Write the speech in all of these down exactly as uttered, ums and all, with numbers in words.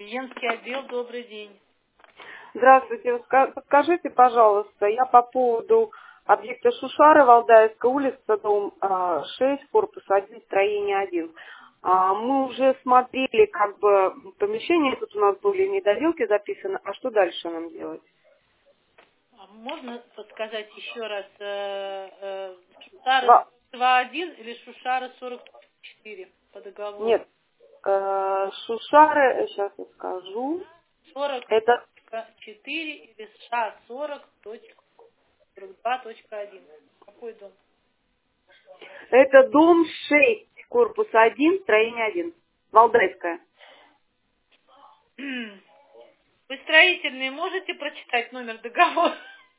Клиентский отдел, добрый день. Здравствуйте. Ска- Подскажите, пожалуйста, я по поводу объекта Шушары, Валдаевская улица, дом а, шесть, корпус один, строение один. А, Мы уже смотрели, как бы, помещение, тут у нас были недоделки записаны, а что дальше нам делать? А можно подсказать еще раз, э, э, Шушара Ва- два один или Шушара сорок четыре по договору? Нет, э, Шушары, сейчас я скажу, сорок это, четыре или ша сорок сорок два точка один. Какой дом? это дом шесть, корпус один, строение один, Валдайская. Вы строительные можете прочитать номер договора?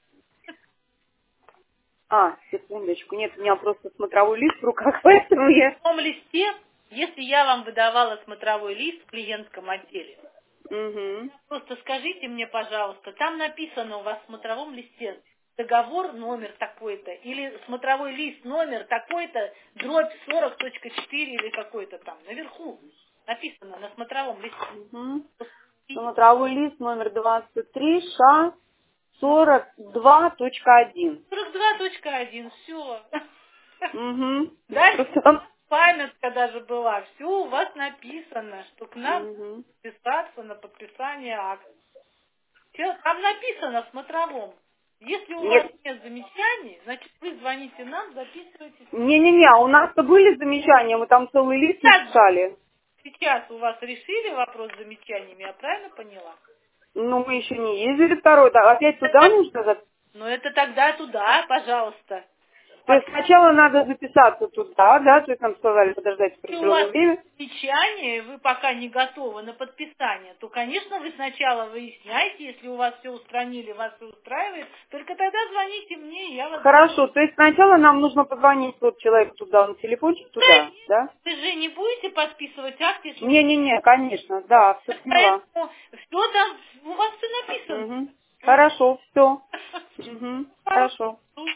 А, секундочку, нет, у меня просто смотровой лист в руках, поэтому я... В том листе, если я вам выдавала смотровой лист в клиентском отделе, Угу. просто скажите мне, пожалуйста, там написано у вас в смотровом листе договор номер такой-то, или смотровой лист номер такой-то, дробь сорок точка четыре или какой-то там, наверху написано на смотровом листе. Угу. Смотровой лист номер двадцать три, ша сорок два точка один. сорок два точка один, все. Угу. Дальше Просто... памятка даже была, все у вас написано, что к нам Угу. писаться на подписание акта. Всё, там написано в смотровом. Если у вас Нет, нет замечаний, значит вы звоните нам, записывайтесь. не-не-не, у нас-то были замечания, мы там целый лист Сейчас, написали. сейчас у вас решили вопрос с замечаниями, я правильно поняла? Но мы еще не ездили второй, да, опять туда нужно записаться. Ну это тогда туда, пожалуйста. То есть сначала надо записаться туда, да, то есть нам сказали подождать Если у вас определенное время. замечания, вы пока не готовы на подписание, то, конечно, вы сначала выясняйте, если у вас все устранили, вас все устраивает, только тогда звоните мне, и я вас... Хорошо, то есть сначала нам нужно позвонить вот человеку туда, на телефончик туда, да? Вы же не будете подписывать акт, если вы... Не-не-не, конечно, да, все поняла. Поэтому все там, у вас все написано. Угу. Хорошо, все. Угу. Хорошо. Хорошо.